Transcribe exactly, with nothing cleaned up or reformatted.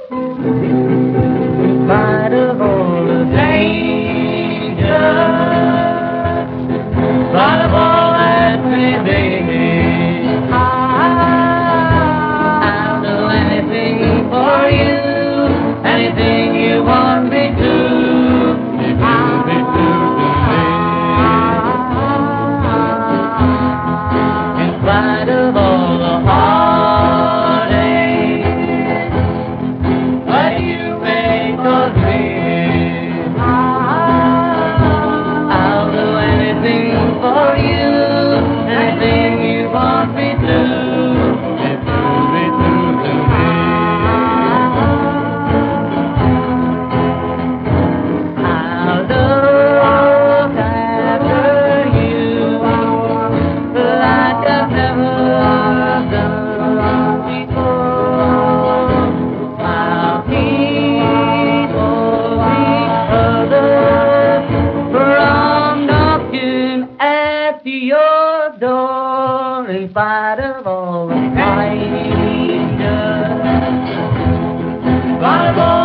In spite of all the danger, in spite of all that may be, I'll do anything for you, anything you want me to. If you'll be true to me, in spite of all the heartache that you may cause me, I'll do anything for you, anything you want me to. If you'll be true to me, I'll look after you like I've never done before. I'll keep all each other from knocking at your door, in spite of all the danger, in spite of all